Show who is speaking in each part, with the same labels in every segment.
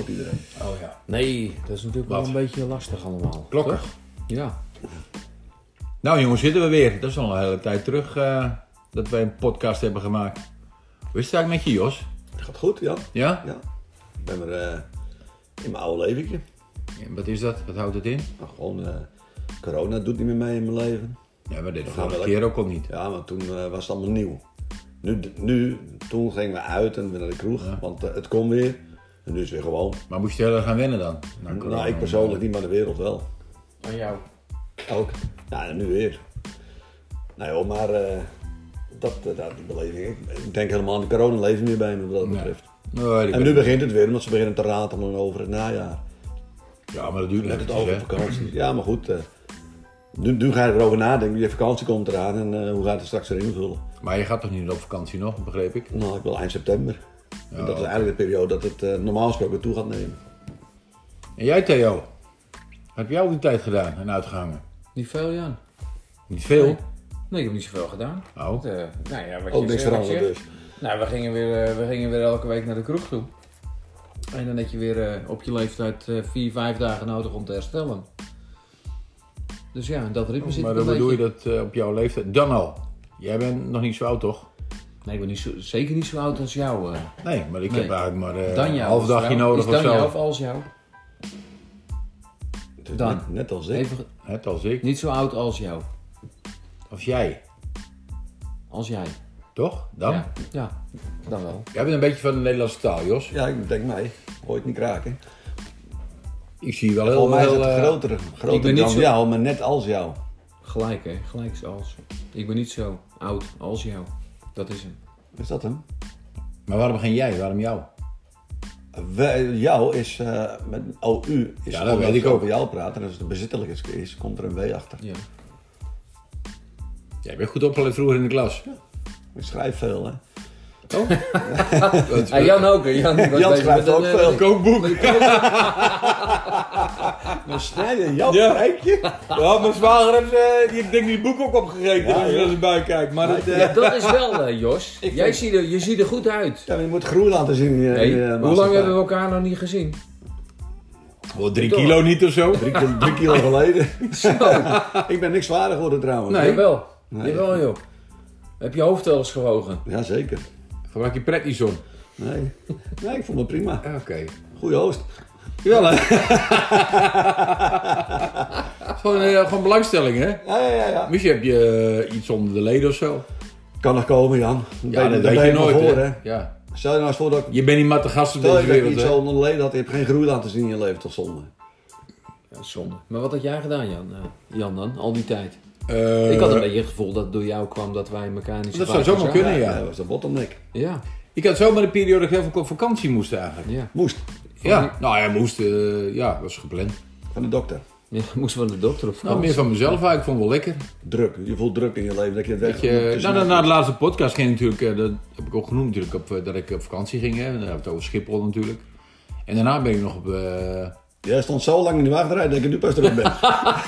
Speaker 1: loopt iedereen.
Speaker 2: Oh ja. Nee, dat is natuurlijk wel een beetje lastig allemaal.
Speaker 3: Klokken.
Speaker 2: Toch? Ja.
Speaker 3: Nou jongens, zitten we weer. Dat is al een hele tijd terug dat wij een podcast hebben gemaakt. Hoe is het eigenlijk met je, Jos?
Speaker 1: Het gaat goed, Jan.
Speaker 3: Ja?
Speaker 1: Ja. Ik ben weer in mijn oude leventje.
Speaker 3: Ja, wat is dat? Wat houdt het in?
Speaker 1: Nou, gewoon, corona doet niet meer mee in mijn leven.
Speaker 3: Ja, maar dit
Speaker 1: gaan
Speaker 3: vorige
Speaker 1: we
Speaker 3: keer ook al niet.
Speaker 1: Ja, maar toen was het allemaal nieuw. Toen gingen we uit en weer naar de kroeg, want het kon weer. En nu is het weer gewoon.
Speaker 3: Maar moest je heel erg gaan wennen dan?
Speaker 1: Nou, ik persoonlijk niet, maar de wereld wel.
Speaker 2: Aan jou.
Speaker 1: Ook. Ja, en nu weer. Nou joh, maar dat beleving. Ik denk helemaal aan de corona leven meer bij me wat dat betreft.
Speaker 3: Nee,
Speaker 1: En nu begint het weer, omdat ze beginnen te ratelen over het najaar.
Speaker 3: Ja, maar dat duurt
Speaker 1: Met het
Speaker 3: eventjes,
Speaker 1: over vakantie. Ja, maar goed. Nu ga je erover nadenken. Je vakantie komt eraan en hoe gaat het straks erin vullen?
Speaker 3: Maar je gaat toch niet op vakantie nog, begreep ik?
Speaker 1: Nou, ik wil eind september.
Speaker 3: Ja,
Speaker 1: en dat is eigenlijk de periode dat het normaal gesproken toe gaat nemen.
Speaker 3: En jij, Theo? Heb jij ook die tijd gedaan en uitgehangen?
Speaker 2: Niet veel, Jan.
Speaker 3: Niet veel?
Speaker 2: Nee, ik heb niet zoveel gedaan.
Speaker 3: Oh.
Speaker 2: Nou ja, wat
Speaker 1: Ook
Speaker 2: je
Speaker 1: niks
Speaker 2: zegt,
Speaker 1: veranderd dus.
Speaker 2: Nou, we gingen weer elke week naar de kroeg toe. En dan heb je weer op je leeftijd 4-5 dagen nodig om te herstellen. Dus ja, dat ritme zit
Speaker 3: Maar
Speaker 2: er
Speaker 3: dan
Speaker 2: een
Speaker 3: bedoel je
Speaker 2: beetje.
Speaker 3: dat op jouw leeftijd? Dan al. Jij bent nog niet zo oud, toch?
Speaker 2: Nee, ik ben niet zeker niet zo oud als jou.
Speaker 3: Nee, maar ik
Speaker 2: Nee.
Speaker 3: heb eigenlijk maar
Speaker 2: Dan
Speaker 3: een
Speaker 2: jou.
Speaker 3: half dagje nodig
Speaker 2: is
Speaker 3: of
Speaker 2: dan jou
Speaker 3: zo.
Speaker 2: of als jou?
Speaker 1: Dus
Speaker 2: Dan.
Speaker 1: net als ik.
Speaker 2: Even,
Speaker 3: Net als ik.
Speaker 2: niet zo oud als jou.
Speaker 3: Als jij.
Speaker 2: Als jij.
Speaker 3: Toch? Dan?
Speaker 2: Ja, dan wel.
Speaker 3: Jij bent een beetje van de Nederlandse taal, Jos.
Speaker 1: Ja, ik denk mij. Ooit niet kraken.
Speaker 3: Ik zie wel
Speaker 1: Voor mij is het
Speaker 3: heel...
Speaker 1: groter
Speaker 2: ik ben niet
Speaker 1: dan
Speaker 2: zo-
Speaker 1: jou, maar net als jou.
Speaker 2: Gelijk hè, gelijk als. Ik ben niet zo oud als jou. Dat is hem.
Speaker 1: Is dat hem?
Speaker 3: Maar waarom geen jij? Waarom jou?
Speaker 1: Jou is met een OU. Is
Speaker 3: Ja, dat weet
Speaker 1: als
Speaker 3: ik
Speaker 1: je
Speaker 3: ook.
Speaker 1: over jou praat en als het een bezittelijk is, komt er een W achter.
Speaker 2: Ja.
Speaker 3: Jij bent goed opgeleid vroeger in de klas.
Speaker 1: Ik schrijf veel, hè.
Speaker 2: Jan ook hè. Jan
Speaker 1: schrijft ook veel.
Speaker 3: Kookboek.
Speaker 1: Maar snijden, jouw
Speaker 3: Ja.
Speaker 1: kijkje.
Speaker 3: Ja, mijn zwager heeft die denk die boek ook opgegeten
Speaker 1: Ja,
Speaker 3: als je
Speaker 1: ja.
Speaker 3: er eens bij kijkt. Maar het,
Speaker 2: Ja, dat is wel Jos.
Speaker 1: Ik
Speaker 2: Jij
Speaker 1: vind-
Speaker 2: je ziet er goed uit.
Speaker 1: Ja, maar je moet groei laten zien in je
Speaker 2: Nee,
Speaker 1: in je
Speaker 2: hoe lang
Speaker 1: maatschappij.
Speaker 2: hebben we elkaar nog niet gezien?
Speaker 3: 3 kilo niet of zo.
Speaker 1: 3 kilo geleden.
Speaker 2: Zo.
Speaker 1: Ik ben niks zwaarder geworden trouwens.
Speaker 2: Nee, jawel.
Speaker 1: Nee.
Speaker 2: Jawel joh. Heb je hoofd wel eens gewogen?
Speaker 1: Jazeker.
Speaker 3: Gebruik je prednison.
Speaker 1: Nee, ik vond het prima.
Speaker 3: Oké.
Speaker 1: Goeie host.
Speaker 3: Jawel hè. Gewoon belangstelling hè.
Speaker 1: Ja.
Speaker 3: Misschien heb je iets onder de leden of zo.
Speaker 1: Kan nog komen, Jan.
Speaker 3: Ja, dat
Speaker 1: Daar
Speaker 3: weet
Speaker 1: ben
Speaker 3: je
Speaker 1: maar
Speaker 3: nooit
Speaker 1: voor,
Speaker 3: hè.
Speaker 1: hè.
Speaker 3: Ja.
Speaker 1: Stel je nou eens voor dat
Speaker 3: Je bent niet maar te gast op
Speaker 1: stel
Speaker 3: deze
Speaker 1: je dat je
Speaker 3: wereld
Speaker 1: iets
Speaker 3: hè.
Speaker 1: zo onder de leden had, je hebt geen groei laten zien in je leven, tot zonde.
Speaker 2: Ja, zonde. Maar wat had jij gedaan Jan? Jan dan, al die tijd? Ik had een beetje het gevoel dat het door jou kwam dat wij elkaar niet zo
Speaker 3: Dat
Speaker 2: vaak
Speaker 3: zou zomaar
Speaker 2: zagen.
Speaker 3: kunnen, ja.
Speaker 1: Dat was de bottleneck.
Speaker 2: Ja,
Speaker 3: Ik had zomaar een periode dat ik heel veel op vakantie moest eigenlijk.
Speaker 2: ja.
Speaker 1: Moest.
Speaker 3: Ja, nou ja, moest. Ja, was gepland.
Speaker 1: Van de dokter.
Speaker 2: Ja, moesten we naar de dokter of
Speaker 3: Nou, meer van mezelf eigenlijk. Ik vond het wel lekker.
Speaker 1: Druk. Je voelt druk in je leven dat je het weg
Speaker 3: Na de laatste podcast ging natuurlijk, dat heb ik ook genoemd natuurlijk, dat ik op vakantie ging. Hè. Dan hebben we het over Schiphol natuurlijk. En daarna ben ik nog op...
Speaker 1: Jij stond zo lang in de wachtrij dat ik nu pas terug ben.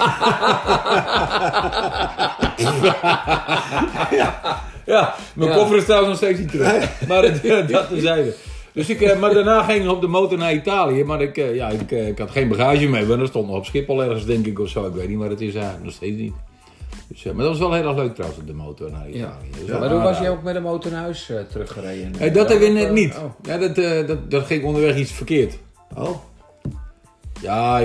Speaker 3: Ja, mijn
Speaker 2: Ja.
Speaker 3: koffer is trouwens nog steeds niet terug. Maar dat terzijde. Dus maar daarna ging ik op de motor naar Italië. Maar ik had geen bagage mee. Want dat stond nog op Schiphol ergens, denk ik, of zo. Ik weet niet waar het is eigenlijk. Nog steeds niet. Dus, maar dat was wel heel erg leuk trouwens, op de motor naar Italië.
Speaker 2: Ja.
Speaker 3: Dus
Speaker 2: Maar toen was je ook met de motor naar huis teruggereden?
Speaker 3: Dat hebben we net niet.
Speaker 2: Oh.
Speaker 3: Ja, dat ging onderweg iets verkeerd.
Speaker 1: Oh.
Speaker 3: Ja,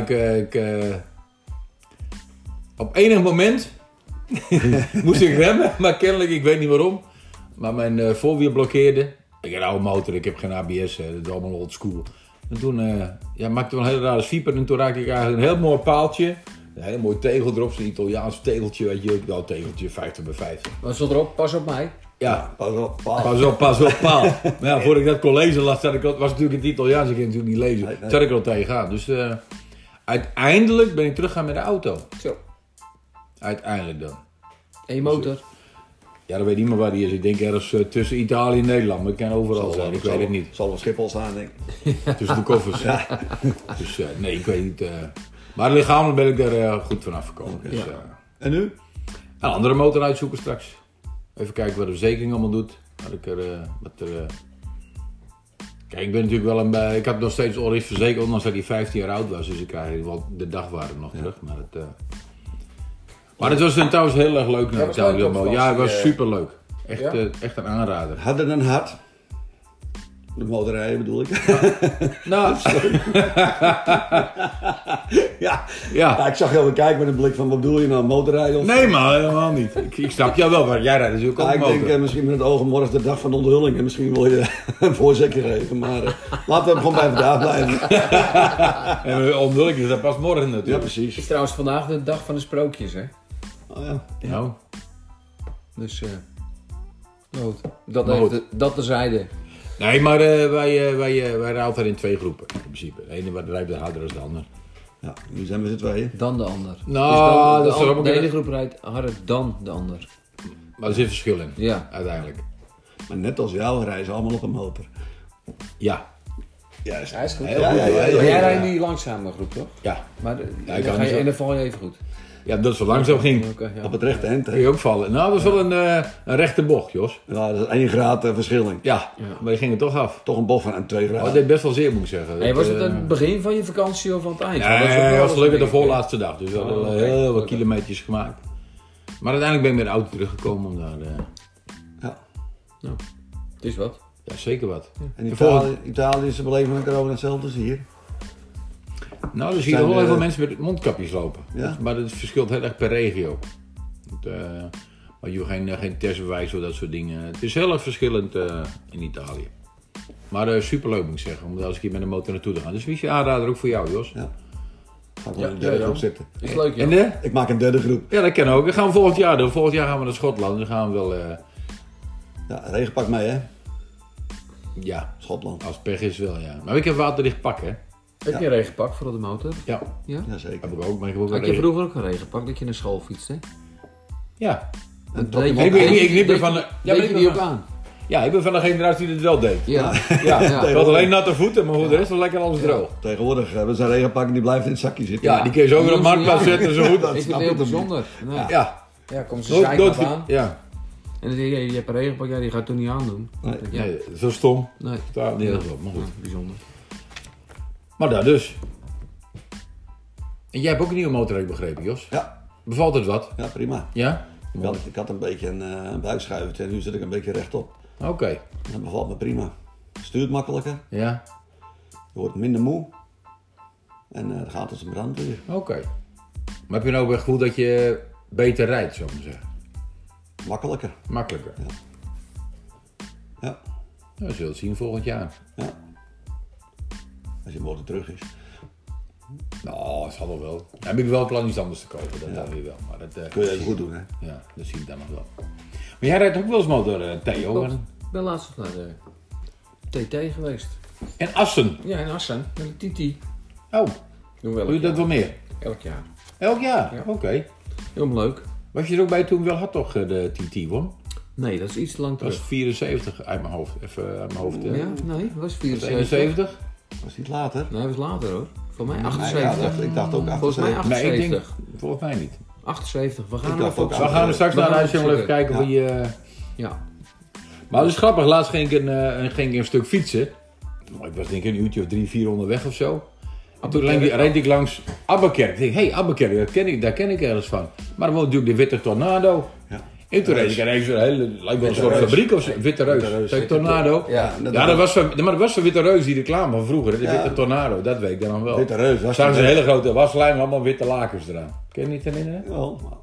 Speaker 3: op enig moment moest ik remmen, maar kennelijk, ik weet niet waarom. Maar mijn voorwiel blokkeerde. Ik heb een oude motor, ik heb geen ABS, dat is allemaal old school. En toen maakte ik wel een hele rare sweeper en toen raakte ik eigenlijk een heel mooi paaltje. Een heel mooi tegel erop, zo'n Italiaans tegeltje, weet je. Nou, tegeltje, 50 bij 50.
Speaker 2: Wat stond erop? Pas op mij.
Speaker 3: Ja,
Speaker 1: Pas op, paal.
Speaker 3: pas op, paal. Maar ja, voordat ik dat kon lezen, was natuurlijk het Italiaans, ik kon natuurlijk niet lezen.
Speaker 1: Nee.
Speaker 3: Zat ik er al tegenaan. Dus uiteindelijk ben ik teruggegaan met de auto.
Speaker 2: Zo.
Speaker 3: Uiteindelijk dan.
Speaker 2: En je motor?
Speaker 3: Ja, dat weet ik niet meer waar die is. Ik denk ergens tussen Italië en Nederland, maar ik kan overal zijn. Ik weet het niet.
Speaker 1: Zal op Schiphol staan, denk ik.
Speaker 3: Tussen de koffers. Dus nee, ik weet niet. Maar lichamelijk ben ik er goed vanaf gekomen. Dus,
Speaker 2: Ja.
Speaker 1: En nu?
Speaker 3: een andere motor uitzoeken straks. Even kijken wat de verzekering allemaal doet. Kijk, ik ben natuurlijk wel ik had nog steeds Orif verzekerd, ondanks dat hij 15 jaar oud was. Dus ik krijg wel de dagwaarde nog terug. Maar het was trouwens heel erg leuk.
Speaker 2: Ja,
Speaker 3: Het was super leuk. Echt,
Speaker 2: Ja?
Speaker 3: echt een aanrader.
Speaker 1: Harder dan hard. De motorrijden bedoel ik.
Speaker 3: Nou,
Speaker 1: Ja.
Speaker 3: ja.
Speaker 1: Ik zag jou weer kijken met een blik van, wat bedoel je nou, motorrijden? Of...
Speaker 3: Nee man, helemaal niet. Ik snap jou wel, want jij rijdt natuurlijk ook
Speaker 1: ik
Speaker 3: motor.
Speaker 1: denk misschien met het oog morgen de dag van de onthulling. En misschien wil je een voorzetje geven. Maar laten we gewoon bij vandaag blijven.
Speaker 3: En onthulling is dat pas morgen
Speaker 1: Ja,
Speaker 3: natuurlijk.
Speaker 2: Het is
Speaker 1: precies.
Speaker 2: trouwens vandaag de dag van de sprookjes, hè?
Speaker 1: Oh, ja.
Speaker 3: Nou,
Speaker 2: Dus, goed. Dat
Speaker 3: Maar goed.
Speaker 2: even, dat terzijde.
Speaker 3: nee, maar wij rijden altijd in 2 groepen. In principe. De ene rijdt de harder dan de ander.
Speaker 1: Ja, nu zijn we z'n tweeën.
Speaker 2: Dan de ander.
Speaker 3: Nou, dat is er ook een
Speaker 2: de
Speaker 3: keer-
Speaker 2: ene groep rijdt harder dan de ander.
Speaker 3: Maar er zit verschil in,
Speaker 2: Ja.
Speaker 3: uiteindelijk.
Speaker 1: Maar net als jou rijden ze allemaal op een motor.
Speaker 3: Ja,
Speaker 1: Juist.
Speaker 2: Hij is goed.
Speaker 3: Heel
Speaker 1: Ja,
Speaker 3: goed.
Speaker 1: ja, ja,
Speaker 2: Maar
Speaker 1: ja,
Speaker 2: jij
Speaker 1: ja.
Speaker 2: rijdt niet langzame groep, toch?
Speaker 3: ja.
Speaker 2: Maar
Speaker 3: Ja, ik kan niet zo.
Speaker 2: en dan val je even goed.
Speaker 3: Ja, dat is zo langzaam ging.
Speaker 2: Oké, ja.
Speaker 1: Op het rechte eind.
Speaker 3: Kun je ook vallen. Nou, dat was wel een rechte bocht, Jos.
Speaker 1: Ja, dat is 1 graad verschilling.
Speaker 3: Ja, maar je ging er toch af.
Speaker 1: Toch een bocht van 2
Speaker 3: Oh,
Speaker 1: graden.
Speaker 3: dat deed best wel zeer, moet ik zeggen.
Speaker 2: Hey, was het
Speaker 3: Dat,
Speaker 2: aan het begin van je vakantie of aan het eind?
Speaker 3: Nee,
Speaker 2: Want dat is ook
Speaker 3: dat
Speaker 2: wel
Speaker 3: was
Speaker 2: eens
Speaker 3: gelukkig de
Speaker 2: een ding.
Speaker 3: voorlaatste dag. Dus we hadden
Speaker 2: Oh, oké.
Speaker 3: heel wat
Speaker 2: Gelukkig.
Speaker 3: kilometers gemaakt. Maar uiteindelijk ben ik met de auto teruggekomen om daar...
Speaker 1: Ja.
Speaker 2: Het is wat.
Speaker 3: ja, zeker wat.
Speaker 1: En
Speaker 3: De volgende-
Speaker 1: Italië is de beleving van corona hetzelfde als hier.
Speaker 3: Nou, dan zie je
Speaker 1: Zijn
Speaker 3: wel heel
Speaker 1: de-
Speaker 3: veel mensen met mondkapjes lopen.
Speaker 1: Ja.
Speaker 3: Maar dat verschilt heel erg per regio. Maar je hoeft geen testbewijs of dat soort dingen. Het is heel erg verschillend in Italië. Maar superleuk moet ik zeggen, om daar eens een keer met een motor naartoe te gaan. Dus wie is je aanrader ook voor jou, Jos?
Speaker 1: Ja. Ga ik
Speaker 2: Ja,
Speaker 1: wel in de derde
Speaker 2: ja,
Speaker 1: groep
Speaker 2: ja.
Speaker 1: zitten.
Speaker 2: Is leuk, ja.
Speaker 3: En de?
Speaker 1: Ik maak een derde groep.
Speaker 3: Ja, dat kan ook. Dat gaan we volgend jaar doen. Volgend jaar gaan we naar Schotland. Dan gaan we wel,
Speaker 1: Ja, regenpak mee hè.
Speaker 3: ja,
Speaker 1: Schotland.
Speaker 3: als het pech is wel, ja. Maar ik heb waterdicht pak, hè.
Speaker 2: Heb je een regenpak voor op de motor?
Speaker 3: Ja,
Speaker 2: Ja?
Speaker 1: Jazeker.
Speaker 3: heb ik ook. Maar ik heb ook
Speaker 2: Had
Speaker 3: een
Speaker 2: je
Speaker 3: regen-
Speaker 2: vroeger ook een regenpak dat je naar school fietste?
Speaker 3: Ja.
Speaker 1: En
Speaker 2: Dat deed
Speaker 1: trok
Speaker 2: je-
Speaker 1: hem op.
Speaker 3: Ik liep er van...
Speaker 2: deed
Speaker 3: Ja,
Speaker 2: je die ook aan?
Speaker 3: Ja, ik ben van de generatie die het wel deed.
Speaker 2: Ja.
Speaker 3: Ja,
Speaker 2: Ja.
Speaker 3: ik had alleen natte voeten, maar voor de rest was lekker alles droog.
Speaker 1: Tegenwoordig hebben ze een regenpak en die blijft in het zakje zitten.
Speaker 3: Ja, die kun je zo weer op marktplaats zetten, zo goed.
Speaker 1: Dat
Speaker 2: Ik vind
Speaker 1: snap
Speaker 2: het heel
Speaker 1: ik toch niet.
Speaker 2: bijzonder. Nee.
Speaker 3: Ja,
Speaker 2: Ja, komt ze
Speaker 3: nooit,
Speaker 2: zeiken
Speaker 3: nooit,
Speaker 2: aan.
Speaker 3: ja.
Speaker 2: En dan zeg je, je hebt een regenpak, ja, die ga je toch niet aandoen.
Speaker 1: Nee.
Speaker 2: Ja.
Speaker 3: Nee, zo stom.
Speaker 2: Nee.
Speaker 3: Staat nergens op, maar goed.
Speaker 2: Ja, bijzonder.
Speaker 3: Maar daar dus. En jij hebt ook een nieuwe motor, heb ik begrepen, Jos.
Speaker 1: Ja,
Speaker 3: Bevalt het wat?
Speaker 1: ja, prima.
Speaker 3: Ja?
Speaker 1: Ik had een beetje een buikschuivertje en nu zit ik een beetje rechtop.
Speaker 3: Oké.
Speaker 1: Dat bevalt me prima. Stuurt makkelijker,
Speaker 3: Ja,
Speaker 1: je wordt minder moe. En het gaat als een brandweer.
Speaker 3: oké. Maar heb je nou ook het gevoel dat je beter rijdt, zou ik maar zeggen?
Speaker 1: Makkelijker.
Speaker 3: Makkelijker.
Speaker 1: Ja,
Speaker 3: Nou, we zullen het zien volgend jaar.
Speaker 1: ja. Als je motor terug is.
Speaker 3: Nou, dat zal wel wel. Dan heb ik wel plan iets anders te kopen, dat dan weer wel. Maar dat,
Speaker 1: Kun je even goed doen hè.
Speaker 3: ja, dat zie ik dan nog wel. Maar jij rijdt ook wel eens motor, Theo.
Speaker 2: Klopt. Ik ben laatst naar de TT geweest.
Speaker 3: En Assen.
Speaker 2: Ja, in Assen, met de TT.
Speaker 3: Oh,
Speaker 2: Doen we elk
Speaker 3: doe je dat
Speaker 2: jaar.
Speaker 3: wel meer?
Speaker 2: Elk jaar.
Speaker 3: Elk jaar?
Speaker 2: Ja.
Speaker 3: Oké.
Speaker 2: Heel leuk.
Speaker 3: Was je er ook bij toen wel had toch de TT won?
Speaker 2: Nee, dat is iets te lang
Speaker 3: Dat was
Speaker 2: terug.
Speaker 3: 74 uit mijn hoofd. Even uit mijn hoofd.
Speaker 2: Ja, nee, dat was 74.
Speaker 3: 71?
Speaker 1: Was niet later?
Speaker 2: Nee, dat was later hoor. Voor mij
Speaker 1: Ja,
Speaker 2: 78.
Speaker 1: ik dacht ook
Speaker 2: Volgens mij
Speaker 1: 78.
Speaker 3: Nee, ik denk,
Speaker 2: 78.
Speaker 3: volgens mij niet.
Speaker 2: 78. We gaan
Speaker 1: Ik
Speaker 2: er
Speaker 1: dacht
Speaker 2: even
Speaker 1: ook
Speaker 2: op
Speaker 3: We
Speaker 1: aan.
Speaker 3: gaan er straks
Speaker 2: We
Speaker 3: naar
Speaker 2: gaan
Speaker 3: huis en wel even
Speaker 2: opzoeken.
Speaker 3: kijken
Speaker 1: Ja.
Speaker 3: hoe je...
Speaker 2: Ja.
Speaker 3: Maar het is grappig, laatst ging ik een stuk fietsen. Nou, ik was denk ik een uurtje of 3-4 onderweg of zo. En toen reed ik langs Abbekerk. Ik denk, hé, Abbekerk, daar ken ik ergens van. Maar dan woont natuurlijk de Witte Tornado.
Speaker 1: Ja.
Speaker 3: En toen reed ik ineens een hele, lijkt wel een soort
Speaker 1: Reus.
Speaker 3: fabriek of zo. Witte Reus.
Speaker 1: Witte Reus.
Speaker 3: Zeg, Tornado.
Speaker 1: Ja,
Speaker 3: Ja, maar dat was van Witte Reus, die reclame van vroeger. De
Speaker 1: Ja.
Speaker 3: Witte Tornado, dat weet ik dan nog wel.
Speaker 1: Witte Reus, was
Speaker 3: Zagen ze
Speaker 1: die
Speaker 3: een hele grote waslijm, allemaal witte lakens eraan. Kun je niet herinneren?
Speaker 1: Wel, maar-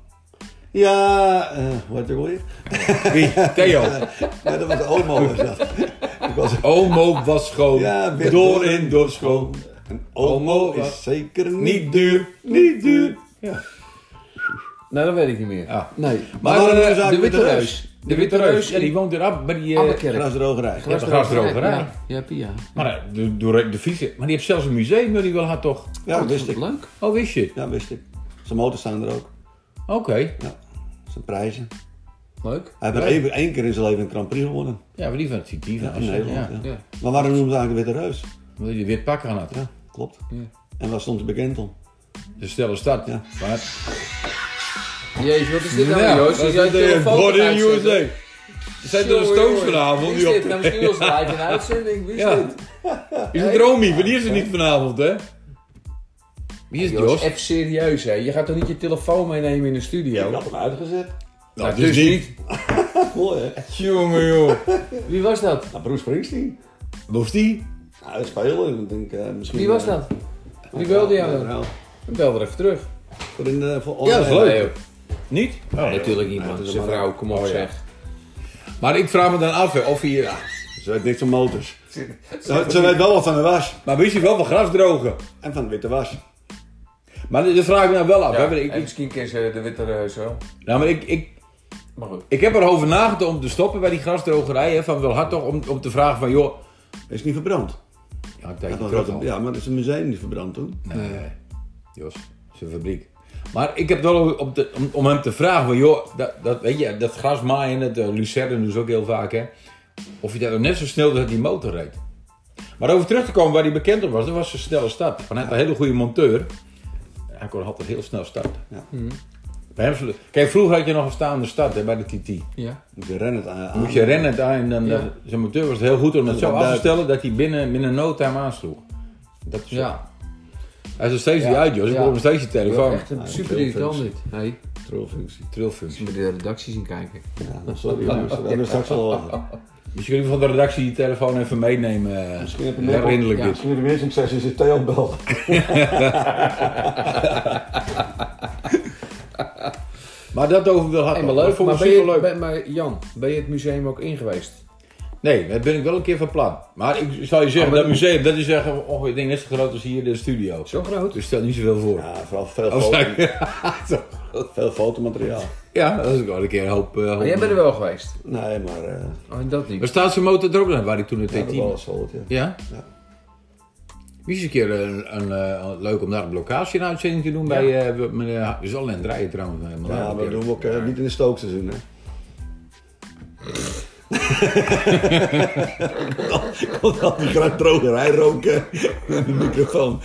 Speaker 1: Ja, wat je weer?
Speaker 3: Wie? Theo.
Speaker 1: Ja, dat was de Omo. Was dat. Ik was,
Speaker 3: Omo was schoon,
Speaker 1: ja, weer
Speaker 3: door en door schoon.
Speaker 1: Een Omo
Speaker 3: Omo
Speaker 1: is zeker
Speaker 3: Niet duur, niet duur. Ja.
Speaker 2: Nee, dat weet ik niet meer.
Speaker 3: Ja.
Speaker 2: Nee.
Speaker 3: Maar
Speaker 1: waarom
Speaker 3: de
Speaker 1: zagen we
Speaker 2: de Witte
Speaker 1: Witte
Speaker 2: Reus.
Speaker 3: De Witte Reus, ja, die woont erop bij die...
Speaker 2: Abbekerk.
Speaker 1: grasdrogerij.
Speaker 3: Ja, de grasdrogerij.
Speaker 2: Ja, ja, Pia.
Speaker 3: Maar door de fietsen. Maar die heeft zelfs een museum, die wel had toch?
Speaker 1: Ja, wist ik.
Speaker 2: Leuk.
Speaker 3: Oh, wist je?
Speaker 1: Ja, wist ik. Zijn motors staan er ook.
Speaker 3: Oké.
Speaker 1: Ja, zijn prijzen.
Speaker 2: Leuk.
Speaker 1: Hij heeft er één keer in zijn leven een Grand Prix gewonnen.
Speaker 3: Ja, maar die van het CT van
Speaker 1: Ja, in
Speaker 3: Assen,
Speaker 1: Nederland.
Speaker 3: ja.
Speaker 1: Ja.
Speaker 2: Ja.
Speaker 1: Maar waarom noemen ze eigenlijk de Witte Reus?
Speaker 3: Omdat hij wit pak aan had.
Speaker 1: Ja, klopt.
Speaker 2: Ja.
Speaker 1: En waar stond hij bekend om?
Speaker 3: De stelle stad.
Speaker 1: Ja.
Speaker 3: Maar...
Speaker 2: Jezus, wat is dit nou,
Speaker 3: Ja,
Speaker 2: Joost?
Speaker 3: dat
Speaker 2: Je zou
Speaker 3: is
Speaker 2: je
Speaker 3: de
Speaker 2: telefoon
Speaker 3: Born in
Speaker 2: uitzetten.
Speaker 3: USA. Zijn er de Stones vanavond?
Speaker 2: Wie is dit? Nou, misschien wel eens live in uitzending. Wie is
Speaker 3: Ja.
Speaker 2: dit?
Speaker 3: Is het Romy? Maar die is er niet vanavond, hè? Wie is het, Jos?
Speaker 2: Even serieus, hè. Je gaat toch niet je telefoon meenemen in de studio?
Speaker 1: Ik had hem uitgezet.
Speaker 2: Nou,
Speaker 3: dus niet.
Speaker 1: Mooi hè?
Speaker 3: Jongen, joh.
Speaker 2: Wie was dat?
Speaker 1: Nou, Bruce Springsteen.
Speaker 3: Was die?
Speaker 1: Nou, hij spelen. Ik denk, misschien,
Speaker 2: Wie was dat? Wie belde jou dan?
Speaker 1: Nou,
Speaker 2: Ik bel er even terug.
Speaker 1: voor voor
Speaker 3: Ja, dat is leuk.
Speaker 2: Nee, joh.
Speaker 3: Niet? Oh,
Speaker 2: Natuurlijk niet,
Speaker 1: Ja,
Speaker 2: man.
Speaker 1: het is
Speaker 2: Zijn
Speaker 1: een
Speaker 2: vrouw, kom op,
Speaker 3: ja.
Speaker 2: zeg.
Speaker 3: Maar ik vraag me dan af hè, of hij...
Speaker 1: Ze weet niks van motors. Ze weet wel wat van de was.
Speaker 3: Maar wist je wel van gras drogen?
Speaker 1: En van de witte was.
Speaker 3: Maar dat vraag ik me nou wel af.
Speaker 2: Ja,
Speaker 3: hè.
Speaker 2: en misschien kent ze de witte reus wel.
Speaker 3: Nou, maar ik
Speaker 2: Maar goed.
Speaker 3: heb erover nagedacht om te stoppen bij die grasdrogerij. Hè, van Wilhart toch, om te vragen van joh...
Speaker 1: Is niet verbrand.
Speaker 3: Ja, een
Speaker 1: Ja,
Speaker 3: tijdje
Speaker 1: maar
Speaker 3: terug al.
Speaker 1: ja, maar het is een museum die verbrand toen.
Speaker 3: Nee, Jos, het is een fabriek. Maar ik heb wel om hem te vragen van joh, weet je, dat gras maaien, dat lucerne doen ze ook heel vaak hè. Of je dat nog net zo snel dat die motor reed. Maar over terug te komen waar hij bekend op was, dat was zijn snelle start. Van hij had een hele goede monteur. Hij kon altijd heel snel starten.
Speaker 1: Ja.
Speaker 3: Bij hem, kijk, vroeger had je nog een staande start hè, bij de TT.
Speaker 2: Ja.
Speaker 1: Moet je rennen aan.
Speaker 3: Dan moest je rennen aan en dan,
Speaker 2: Ja.
Speaker 3: zijn monteur was heel goed om dat
Speaker 1: Ja,
Speaker 3: zo af te
Speaker 1: duidelijk.
Speaker 3: stellen dat hij binnen no time aansloeg. Dat is
Speaker 2: Ja.
Speaker 3: Hij is er steeds niet uit, Jos. Ik
Speaker 2: Ja.
Speaker 3: hoor nog steeds je telefoon.
Speaker 2: Echt een
Speaker 1: Ja,
Speaker 2: super
Speaker 1: veel
Speaker 2: irritant
Speaker 1: functie.
Speaker 2: dit. Nee,
Speaker 1: Trilfunctie.
Speaker 3: Trilfunctie.
Speaker 2: als we de redactie zien kijken.
Speaker 1: Ja, sorry jongens. We hebben straks al.
Speaker 3: Misschien jullie van de redactie die telefoon even meenemen.
Speaker 1: Misschien heb je meer
Speaker 3: Herinnelijk
Speaker 2: Ja.
Speaker 3: dit.
Speaker 1: Misschien de weersingssessies is Theo bel.
Speaker 3: Maar dat over wil
Speaker 2: Hey, maar leuk. Maar, maar Jan, ben je het museum ook in geweest?
Speaker 3: Nee, dat ben ik wel een keer van plan. Maar ik zal je zeggen,
Speaker 2: maar
Speaker 3: dat museum, dat is ongeveer, ik denk net zo groot als hier de studio.
Speaker 2: Zo groot?
Speaker 3: Dus stel niet zoveel voor.
Speaker 1: Ja, vooral veel,
Speaker 3: Of
Speaker 1: foto,
Speaker 3: zeg-
Speaker 1: veel fotomateriaal.
Speaker 3: Ja, dat is ook wel een keer een hoop.
Speaker 2: Maar jij bent er wel geweest?
Speaker 1: Nee, maar
Speaker 2: Oh, dat
Speaker 3: Waar
Speaker 2: niet.
Speaker 3: staat zijn motor er ook aan, waar ik toen het
Speaker 1: dat heb ik
Speaker 3: T10
Speaker 1: wel
Speaker 3: was?
Speaker 1: eens gehoord, ja.
Speaker 3: Ja?
Speaker 1: Ja.
Speaker 3: Wie is een keer leuk om daar op locatie een uitzending te doen bij meneer... Dat is al een draaien trouwens.
Speaker 1: Ja, maar dat doen we ook niet in het stookseizoen, hè. Komt al die drogerij roken in de microfoon.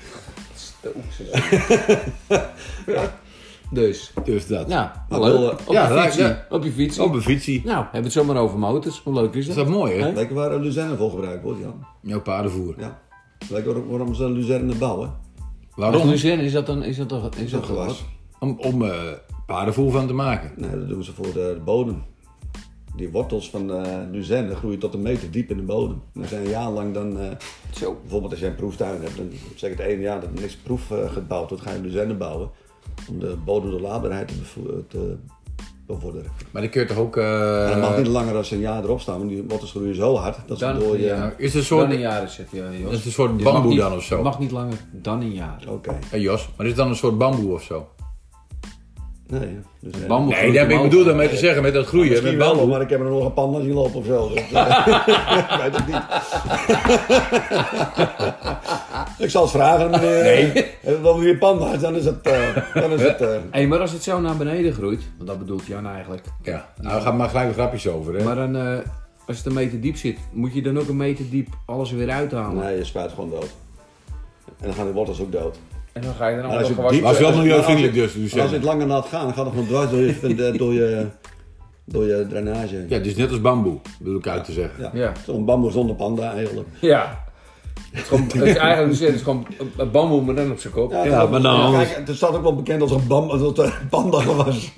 Speaker 2: Dus.
Speaker 3: Dus dat.
Speaker 2: Nou,
Speaker 1: Maar
Speaker 2: leuk.
Speaker 1: wel,
Speaker 2: Op
Speaker 3: ja,
Speaker 2: je fietsie.
Speaker 3: ja.
Speaker 2: Op je fietsie.
Speaker 3: Op een fietsie.
Speaker 2: Nou, hebben we het zomaar over motors. Hoe leuk is
Speaker 3: Is
Speaker 2: dat?
Speaker 3: dat mooi, hè?
Speaker 2: Hè?
Speaker 1: Weet je waar Luzerne voor gebruikt wordt, Jan?
Speaker 3: Jouw paardenvoer.
Speaker 1: Ja. Weet je waarom ze Luzerne bouwen?
Speaker 3: Waarom?
Speaker 2: Luzerne, is dat een... Is dat toch... Is dat
Speaker 1: gewas.
Speaker 3: Om paardenvoer van te maken.
Speaker 1: Nee, dat doen ze voor de bodem. Die wortels van Luzerne groeien tot een meter diep in de bodem. En dan zijn een jaar lang dan...
Speaker 2: Zo.
Speaker 1: bijvoorbeeld als je een proeftuin hebt, dan zeg ik het ene jaar dat er niks proef gebouwd wordt, ga je Luzerne bouwen. Om de bodemdoorlaatbaarheid te bevorderen.
Speaker 3: Maar die kun je toch ook...
Speaker 1: En dat mag niet langer dan een jaar erop staan, want die wortels groeien zo hard dat ze
Speaker 2: Dan-
Speaker 1: door je...
Speaker 2: ja.
Speaker 3: is het een
Speaker 2: Dan
Speaker 3: soort...
Speaker 2: een jaar is het, ja, Jos.
Speaker 3: Dat is een soort
Speaker 2: Dit mag
Speaker 3: bamboe
Speaker 2: niet-
Speaker 3: dan of zo?
Speaker 2: Mag niet langer dan een jaar.
Speaker 1: Oké.
Speaker 3: Hey Jos, maar is het dan een soort bamboe of zo?
Speaker 1: Nee, dus,
Speaker 2: Bamboe
Speaker 3: Nee,
Speaker 2: groeit
Speaker 3: ik
Speaker 2: omhoog.
Speaker 3: bedoel daarmee te zeggen, met dat groeien,
Speaker 1: Misschien
Speaker 3: met
Speaker 1: wel,
Speaker 3: bamboe.
Speaker 1: maar ik heb er nog een panda zien lopen of zo. Dus, ik weet het niet. Ik zal het vragen, meneer.
Speaker 3: Nee.
Speaker 1: Wat weer panda is, dan is het...
Speaker 2: Hey, maar als het zo naar beneden groeit, want dat bedoelt Jan eigenlijk.
Speaker 3: Ja, nou, we gaan maar gelijk grapjes over, hè?
Speaker 2: Maar dan, als het een meter diep zit, moet je dan ook een meter diep alles er weer uithalen.
Speaker 1: Nee, je spuit gewoon dood. En dan gaan die wortels ook dood.
Speaker 2: En dan ga je dan
Speaker 1: Maar
Speaker 2: allemaal
Speaker 1: als je
Speaker 2: gewassen.
Speaker 1: diep-
Speaker 3: Maar het is wel
Speaker 1: als-
Speaker 3: milieuvriendelijk
Speaker 1: als
Speaker 3: dus.
Speaker 1: je-
Speaker 3: dus
Speaker 1: Als je het langer laat gaan, dan gaat het gewoon dwars door je drainage.
Speaker 3: ja, het is net als bamboe, wil ik uit te zeggen.
Speaker 1: Ja.
Speaker 2: Ja.
Speaker 1: Zo'n bamboe zonder panda eigenlijk.
Speaker 2: Ja. Het is, gewoon, het is eigenlijk het is gewoon een bamboe, maar dan op zijn kop.
Speaker 3: Ja, maar dan anders.
Speaker 1: Kijk, het staat ook wel bekend als een panda was.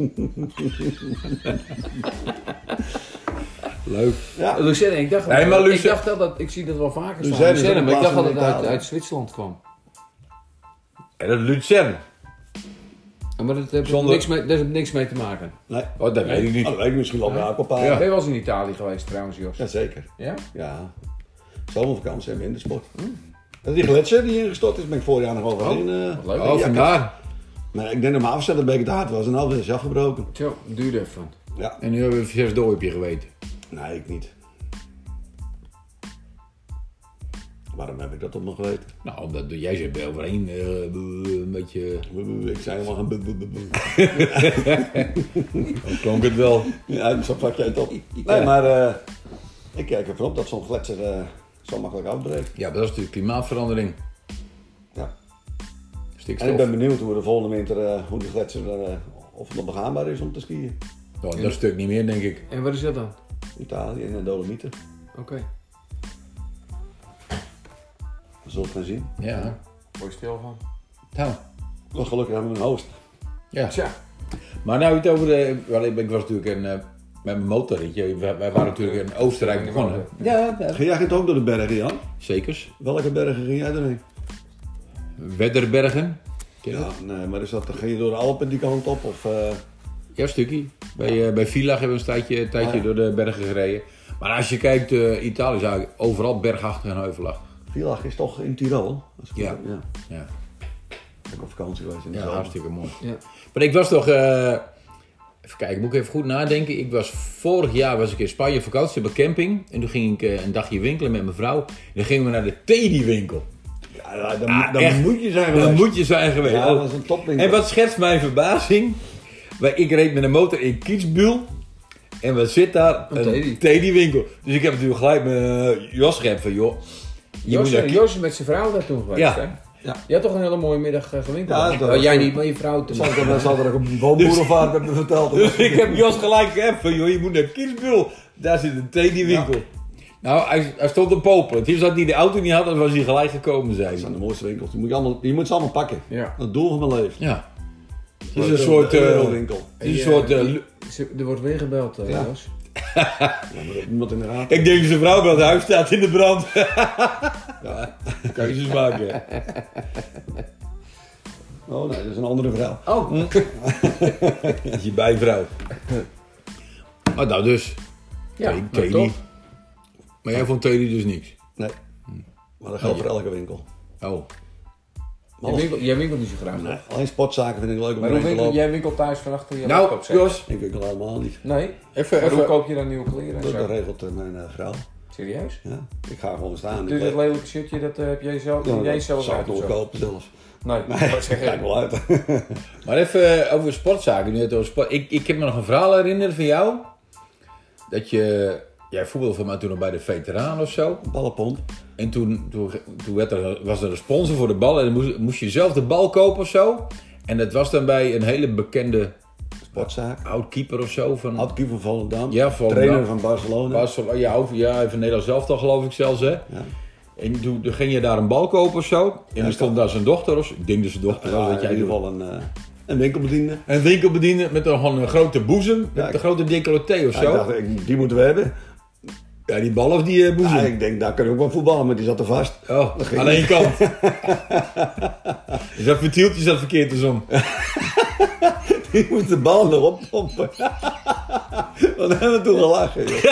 Speaker 3: Leuk.
Speaker 1: Ja.
Speaker 2: Luzerne, ik dacht,
Speaker 3: Nee, maar
Speaker 2: ik
Speaker 3: Luzerne-
Speaker 2: dacht dat ik zie dat wel vaker staan.
Speaker 1: Luzerne is
Speaker 2: Luzerne,
Speaker 1: ook
Speaker 2: maar ik
Speaker 1: een
Speaker 2: dacht dat
Speaker 1: plaats
Speaker 2: het
Speaker 1: in
Speaker 2: uit,
Speaker 1: Italië.
Speaker 2: uit Zwitserland kwam.
Speaker 3: En dat Luzerne.
Speaker 2: Maar dat heeft
Speaker 3: Zonder-
Speaker 2: niks mee te maken.
Speaker 1: Nee.
Speaker 3: Oh, dat weet ik niet.
Speaker 1: Oh, dat weet ik misschien wel bij Aquapark.
Speaker 3: Ja.
Speaker 2: Ben je wel eens in Italië geweest trouwens, Jos?
Speaker 1: Ja, zeker.
Speaker 2: Ja?
Speaker 1: Ja. Zomervakantie en wintersport. Dat is die gletsjer die ingestort is, ben ik vorig jaar nog overheen.
Speaker 2: Wat leuk.
Speaker 3: Oh, vandaar.
Speaker 1: Maar ik denk dat mijn afzet een beetje te hard was en nou is hij afgebroken.
Speaker 2: Zo, duurde even.
Speaker 1: Ja.
Speaker 3: En nu hebben we 6 dorpje geweten.
Speaker 1: Nee, ik niet. Waarom heb ik dat op nog geweten?
Speaker 3: Nou, omdat jij zit bij overheen een beetje...
Speaker 1: Ik zei helemaal gaan
Speaker 3: Dan klonk het wel.
Speaker 1: Ja, zo pak jij het op. Nee, maar ik kijk ervan op dat zo'n gletsjer zo makkelijk uitbreekt.
Speaker 3: Ja, dat is natuurlijk klimaatverandering.
Speaker 1: Ja. En
Speaker 3: Stikstof.
Speaker 1: ik ben benieuwd hoe we de volgende winter, hoe die gletsjer, of het nog begaanbaar is om te skiën.
Speaker 3: Oh, dat stuk niet meer, denk ik.
Speaker 2: En wat is dat dan?
Speaker 1: Italië in de Dolomieten.
Speaker 2: Oké.
Speaker 1: We zullen het gaan zien.
Speaker 3: Ja.
Speaker 2: Word je stil van?
Speaker 3: Nou,
Speaker 1: Wel gelukkig hebben we een host.
Speaker 3: ja.
Speaker 2: Tja.
Speaker 3: Maar nou iets over de... Wel, ik was natuurlijk met mijn motorritje. Wij waren natuurlijk in Oostenrijk begonnen. Ja,
Speaker 1: Ga jij het ook door de bergen, Jan?
Speaker 3: zekers.
Speaker 1: Welke bergen ging jij doorheen?
Speaker 3: Wedderbergen. Ken je
Speaker 1: Ja,
Speaker 3: dat?
Speaker 1: nee, maar ging je door de Alpen die kant op? Of,
Speaker 3: Ja, een stukje. Bij Villach hebben we een tijdje door de bergen gereden. Maar als je kijkt, Italië is eigenlijk overal bergachtig en heuvelachtig.
Speaker 1: Villach is toch in Tirol? Als ik
Speaker 3: Ja.
Speaker 1: ja.
Speaker 3: Ja,
Speaker 1: Ik ben op vakantie geweest in de
Speaker 3: ja
Speaker 1: zomer.
Speaker 3: hartstikke mooi.
Speaker 2: Ja.
Speaker 3: Maar ik was toch... even kijken, moet ik even goed nadenken. Vorig jaar was ik in Spanje op vakantie op een camping. En toen ging ik een dagje winkelen met mijn vrouw. En dan gingen we naar de Teddy-winkel.
Speaker 1: Ja, dan
Speaker 3: echt.
Speaker 1: moet je zijn
Speaker 3: Dan
Speaker 1: geweest.
Speaker 3: moet je zijn geweest.
Speaker 1: Ja, dat is een topwinkel.
Speaker 3: En wat schetst mijn verbazing? Ik reed met een motor in Kitzbühel. En wat zit daar?
Speaker 2: Een
Speaker 3: Teddy-winkel. Dus ik heb natuurlijk gelijk mijn Jos gegeven van joh. Je moet naar
Speaker 2: Jos is met zijn vrouw daar toen geweest,
Speaker 3: Ja.
Speaker 2: hè?
Speaker 1: Ja.
Speaker 2: Je had toch een hele mooie middag gewinkeld?
Speaker 1: Ja,
Speaker 2: Ja,
Speaker 1: dat-
Speaker 2: jij niet, maar je vrouw toen.
Speaker 1: Zal ik hem zaterdag op een boomboulevard hebben verteld.
Speaker 3: Dus ik heb Jos gelijk gegeven van joh, je moet naar Kitzbühel. Daar zit een Teddy-winkel. Nou, hij stond te popelen. Het is dat hij de auto niet had, dan was hij gelijk gekomen, zei
Speaker 1: Dat zijn
Speaker 3: hij.
Speaker 1: de mooiste winkels. Je moet ze allemaal pakken.
Speaker 2: Ja.
Speaker 1: Dat doel van mijn leven.
Speaker 3: Ja. Het is een soort...
Speaker 1: De Eurowinkel.
Speaker 3: het is een soort
Speaker 2: Er wordt weer gebeld,
Speaker 1: Ja.
Speaker 2: Jos.
Speaker 1: Ja, maar dat moet in de raad.
Speaker 3: ik denk dat zijn vrouw bij het huis staat in de brand. Ja. Keuzes maken.
Speaker 1: Oh nee, dat is een andere vrouw.
Speaker 2: Oh,
Speaker 3: Dat is je bijvrouw. Oh, nou dus.
Speaker 2: ja,
Speaker 3: Teddy.
Speaker 2: maar toch.
Speaker 3: Maar jij vond Teddy dus niks?
Speaker 1: Nee. Maar dat geldt voor elke winkel.
Speaker 3: Oh.
Speaker 2: Jij winkelt niet zo graag,
Speaker 1: Nee,
Speaker 2: toch?
Speaker 1: alleen sportzaken vind ik leuk om
Speaker 2: Maar hoe
Speaker 1: erin te
Speaker 2: winkel,
Speaker 1: lopen.
Speaker 2: jij winkelt thuis van achter je
Speaker 3: Nou,
Speaker 2: laptop, zeg.
Speaker 3: Jos.
Speaker 1: Ik winkel helemaal niet.
Speaker 2: Nee?
Speaker 3: Even,
Speaker 2: Maar hoe
Speaker 3: even.
Speaker 2: koop je dan nieuwe kleren en
Speaker 1: Dat
Speaker 2: zo?
Speaker 1: regelt mijn vrouw.
Speaker 2: Serieus?
Speaker 1: Ja. Ik ga gewoon staan.
Speaker 2: Dus dat lelijke shirtje, dat heb jij zelf, jij zelf
Speaker 1: zou ik
Speaker 2: uit of zo?
Speaker 1: doorkopen zelfs.
Speaker 2: Nee, wat zeg
Speaker 1: Kijk
Speaker 2: je?
Speaker 1: wel uit.
Speaker 3: Maar even over sportzaken. Nu het over sport. Ik heb me nog een verhaal herinneren van jou. Dat jij voetbalde voor mij toen nog bij de veteraan of zo.
Speaker 1: Ballenpomp.
Speaker 3: En toen was er een sponsor voor de bal. En dan moest je zelf de bal kopen of zo. En dat was dan bij een hele bekende
Speaker 1: Sportzaak.
Speaker 3: oud-keeper of zo. Van
Speaker 1: Oud-keeper van Volendam.
Speaker 3: Ja, Volendam.
Speaker 1: Trainer van Barcelona.
Speaker 3: even Nederlands elftal geloof ik zelfs hè.
Speaker 1: Ja.
Speaker 3: En toen ging je daar een bal kopen of zo. En
Speaker 1: Ja,
Speaker 3: er stond daar zijn dochter of zo. Ik denk dat zijn dochter was.
Speaker 1: Ja,
Speaker 3: Dat
Speaker 1: in
Speaker 3: jij
Speaker 1: ieder
Speaker 3: doet.
Speaker 1: geval een winkelbediende.
Speaker 3: Een winkelbediende met gewoon een grote boezem.
Speaker 1: Ja,
Speaker 3: Met een grote decolleté of
Speaker 1: Ja,
Speaker 3: zo.
Speaker 1: ik dacht, die moeten we hebben.
Speaker 3: Ja, die bal of die boezem?
Speaker 1: Ja, ik denk, daar kunnen we ook wel voetballen, maar die zat er vast.
Speaker 3: Oh,
Speaker 1: Dat ging
Speaker 3: aan één kant. Dus dat ventieltje zat verkeerd dus om.
Speaker 1: Die moet de bal erop pompen. Wat hebben we toen gelachen, joh.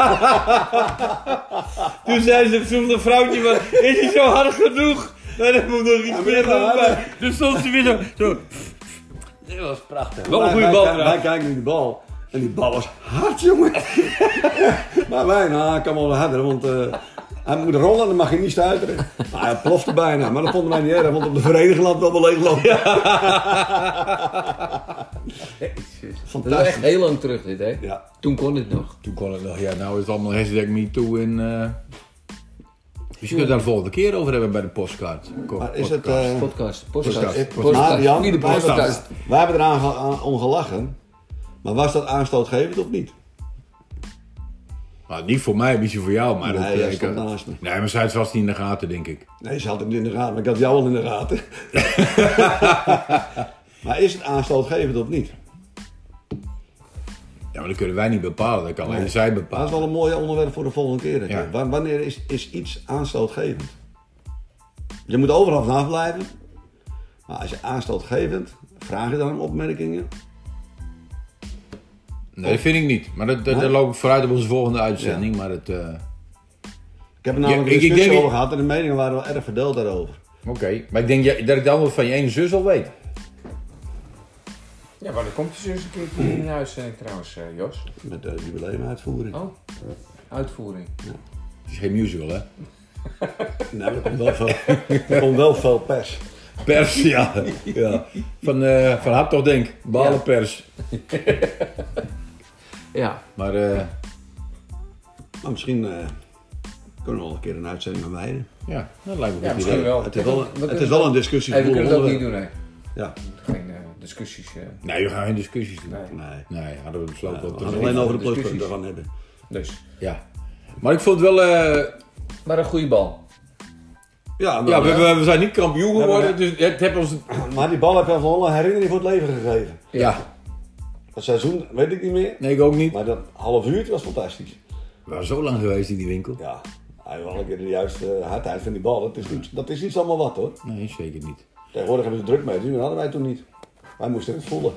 Speaker 3: Toen zei ze, vroeg een vrouwtje, van, is hij zo hard genoeg? Nou, dat moet nog iets
Speaker 1: Ja,
Speaker 3: meer
Speaker 1: maar-
Speaker 3: doen. Maar toen stond ze weer zo. Dat was prachtig. Wel een
Speaker 1: Wij-
Speaker 3: goede
Speaker 1: wij-
Speaker 3: bal
Speaker 1: wij-
Speaker 3: trouwens.
Speaker 1: Wij kijken naar die bal. En die bal was hard, jongen. Maar wij, nou, hij kan wel harder, want hij moet rollen en dan mag je niet stuiteren. Nou, hij plofte bijna, maar dat vonden wij niet erg, want op de vereniging wel leeglopen.
Speaker 2: Dat is echt
Speaker 1: Fantastisch.
Speaker 2: heel lang terug dit, hè?
Speaker 1: Ja.
Speaker 2: Toen kon het nog.
Speaker 3: Toen kon het nog, ja, nou is het allemaal hashtag MeToo en... Dus je kunt daar de volgende keer over hebben bij de postkaart.
Speaker 1: Maar is het...
Speaker 2: Podcast.
Speaker 1: Maar Jan,
Speaker 2: Wie de
Speaker 1: wij
Speaker 2: podcast.
Speaker 1: hebben eraan om gelachen. Maar was dat aanstootgevend of niet?
Speaker 3: Nou, niet voor mij, misschien voor jou, maar...
Speaker 1: Nee, jij
Speaker 3: ik-
Speaker 1: stond naast me.
Speaker 3: Nee, maar zij het vast niet in de gaten, denk ik.
Speaker 1: Nee, ze had hem niet in de gaten, maar ik had jou al in de gaten. Maar is het aanstootgevend of niet?
Speaker 3: Ja, maar dat kunnen wij niet bepalen, dat kan alleen
Speaker 1: Nee.
Speaker 3: zij
Speaker 1: Dat is
Speaker 3: bepalen.
Speaker 1: wel een mooi onderwerp voor de volgende keer. denk ik.
Speaker 3: Ja.
Speaker 1: Wanneer is iets aanstootgevend? Je moet overal vanaf blijven. Maar als je aanstootgevend, vraag je dan om opmerkingen?
Speaker 3: Nee, dat vind ik niet. Maar daar
Speaker 1: Nee?
Speaker 3: loop ik vooruit op onze volgende uitzending. Maar het...
Speaker 1: Ik heb er namelijk
Speaker 3: Ja,
Speaker 1: een
Speaker 3: ik
Speaker 1: discussie
Speaker 3: denk-
Speaker 1: over gehad en de meningen waren wel erg verdeeld daarover.
Speaker 3: Oké, maar ik denk dat ik dan wel van je ene zus al weet.
Speaker 2: Ja, maar dan komt je zus een keertje in de uitzending trouwens, Jos.
Speaker 1: Met de jubileumuitvoering.
Speaker 2: Oh, uitvoering.
Speaker 3: Het is geen musical, hè?
Speaker 1: Nou, er komt wel veel pers.
Speaker 3: Pers, ja. Ja. Van Hartog Denk, balenpers.
Speaker 2: Ja.
Speaker 3: Maar
Speaker 1: Maar misschien kunnen we wel een keer een uitzending aan wijden.
Speaker 3: ja, dat lijkt me
Speaker 2: Ja,
Speaker 3: een goed
Speaker 2: misschien
Speaker 3: idee.
Speaker 2: wel.
Speaker 1: Het is wel een discussie
Speaker 2: Hey, we kunnen het ook niet
Speaker 1: onderwerp.
Speaker 2: doen, hè?
Speaker 1: Ja,
Speaker 2: Geen discussies.
Speaker 3: Nee, we gaan geen discussies doen.
Speaker 2: Nee.
Speaker 3: Nee, hadden we besloten.
Speaker 1: we
Speaker 3: op
Speaker 1: gaan
Speaker 3: te
Speaker 1: het alleen over de
Speaker 2: discussies.
Speaker 1: pluspunten gaan hebben.
Speaker 2: Dus.
Speaker 3: Ja. Maar ik vond het wel...
Speaker 2: Maar een goede bal.
Speaker 1: Ja,
Speaker 3: ja, we zijn niet kampioen
Speaker 1: Ja,
Speaker 3: geworden,
Speaker 1: maar-
Speaker 3: dus het heeft ons...
Speaker 1: maar die bal heb je ons wel een herinnering voor het leven gegeven.
Speaker 3: Ja.
Speaker 1: Dat seizoen weet ik niet meer.
Speaker 3: Nee, ik ook niet.
Speaker 1: Maar dat half uurtje was fantastisch.
Speaker 3: We waren zo lang geweest in die winkel.
Speaker 1: Ja, hij heeft wel een keer de juiste hardheid van die bal. Dat is niet allemaal wat hoor.
Speaker 3: Nee, zeker niet.
Speaker 1: Tegenwoordig hebben ze druk mee, dat hadden wij toen niet. Wij moesten het voelen.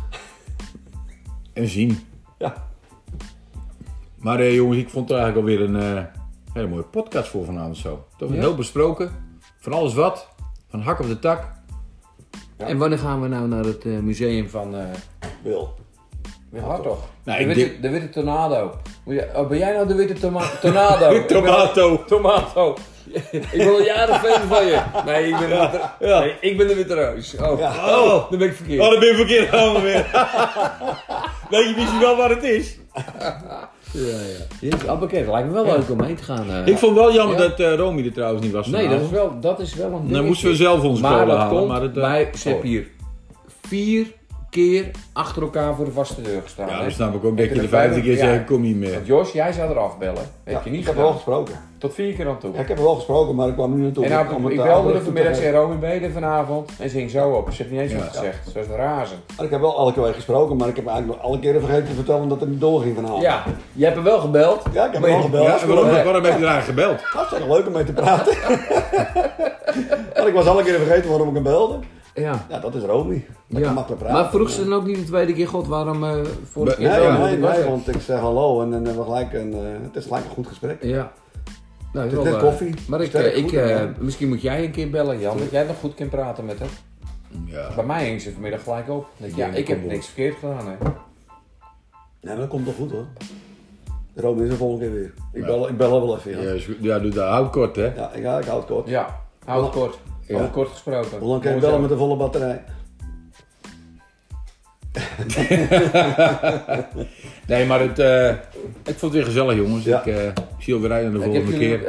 Speaker 3: En zien.
Speaker 1: Ja,
Speaker 3: Maar jongens, ik vond het eigenlijk alweer een hele mooie podcast voor vanavond zo. Toch weer
Speaker 2: Ja.
Speaker 3: heel besproken. Van alles wat. Van hak op de tak.
Speaker 1: Ja.
Speaker 2: En wanneer gaan we nou naar het museum van...
Speaker 1: Wil.
Speaker 2: Weer hard toch?
Speaker 3: Nou,
Speaker 2: De witte tornado. Ben jij nou de witte tornado?
Speaker 3: Tomato.
Speaker 2: Tomato. Ik wil al jaren fan van je. Nee, ik ben de witte,
Speaker 3: Ja.
Speaker 2: nee, ik ben de witte roos. Oh,
Speaker 1: Ja.
Speaker 2: oh, dan ben ik verkeerd.
Speaker 3: Oh, dan ben je verkeerd allemaal weer. Weet je misschien wel wat het is?
Speaker 2: Jezus, Albuquerque, lijkt me wel leuk om heen te gaan.
Speaker 3: Ik vond wel jammer
Speaker 2: Ja.
Speaker 3: dat Romy er trouwens niet was
Speaker 2: Nee,
Speaker 3: vanavond.
Speaker 2: dat is wel een ding.
Speaker 3: Dan moesten we zelf onze
Speaker 2: Maar
Speaker 3: kolen
Speaker 2: dat
Speaker 3: halen.
Speaker 2: komt
Speaker 3: Maar het,
Speaker 2: bij... Ze hebben hier 4 keer achter elkaar voor de vaste deur gestaan.
Speaker 3: ja,
Speaker 2: hè?
Speaker 3: dan snap ik ook dat je
Speaker 2: er
Speaker 3: de 5e keer
Speaker 2: ja.
Speaker 3: zegt, ik kom niet meer.
Speaker 2: Want Jos, jij zou eraf bellen. Heb
Speaker 1: Ja,
Speaker 2: je niet
Speaker 1: ik heb er wel
Speaker 2: gedaan.
Speaker 1: gesproken.
Speaker 2: Tot 4 keer aan toe.
Speaker 1: Ja, ik heb er wel gesproken, maar ik kwam er niet naartoe.
Speaker 2: En nou,
Speaker 1: Om het
Speaker 2: ik
Speaker 1: te
Speaker 2: belde
Speaker 1: houden.
Speaker 2: er vanmiddag, zei Romy Beden vanavond. En ze ging zo op. Ze heeft niet eens
Speaker 3: Ja.
Speaker 2: wat gezegd. Ze was razend.
Speaker 1: Maar ik heb wel alle keer gesproken, maar ik heb eigenlijk nog alle keren vergeten te vertellen dat het niet doorging vanavond.
Speaker 2: Ja, je hebt er wel gebeld.
Speaker 1: Ja, ik heb
Speaker 2: Maar
Speaker 1: hem
Speaker 2: je-
Speaker 1: al gebeld.
Speaker 3: Ja,
Speaker 1: Dat is
Speaker 3: waarom,
Speaker 1: wel leuk.
Speaker 3: waarom heb je daar gebeld?
Speaker 1: Hartstikke leuk om mee te praten. Maar ik was alle keer vergeten waarom ik hem belde.
Speaker 2: Ja.
Speaker 1: Ja, dat is Romy. Lekker
Speaker 2: Ja.
Speaker 1: makkelijk praten.
Speaker 2: Maar vroeg ze dan ook niet de tweede keer, God, waarom vorige keer
Speaker 1: Nee,
Speaker 2: wel?
Speaker 1: nee,
Speaker 2: Want ik was
Speaker 1: nee,
Speaker 2: er.
Speaker 1: want ik zeg hallo en we gelijk het is gelijk een goed gesprek.
Speaker 2: Ja. Nou,
Speaker 1: Het is
Speaker 2: wel,
Speaker 1: net koffie.
Speaker 2: Maar
Speaker 1: Sterk goed, ja.
Speaker 2: misschien moet jij een keer bellen, Jan. Dat jij nog goed kunt praten met hem.
Speaker 3: Ja.
Speaker 2: Bij mij hing ze vanmiddag gelijk op. Dat
Speaker 3: Ja,
Speaker 2: ja,
Speaker 3: dat
Speaker 2: ik heb
Speaker 3: komt
Speaker 2: niks verkeerd gedaan, hè.
Speaker 1: Ja, maar dat komt toch goed hoor. Romy is er volgende keer weer.
Speaker 3: Ja.
Speaker 1: Ik bel er wel even. Ja,
Speaker 3: Ja, is goed. Ja, doe dat. Houd kort, hè.
Speaker 1: ja, ik houd het kort.
Speaker 2: Ja, hou het kort.
Speaker 3: Ja.
Speaker 2: Hou het kort gesproken.
Speaker 1: Hoe lang kan je
Speaker 2: Mooi
Speaker 1: bellen
Speaker 2: zo.
Speaker 1: met een volle batterij?
Speaker 3: Nee, maar het, ik vond het weer gezellig, jongens.
Speaker 1: Ja.
Speaker 3: Ik zie alweer rijden de volgende keer.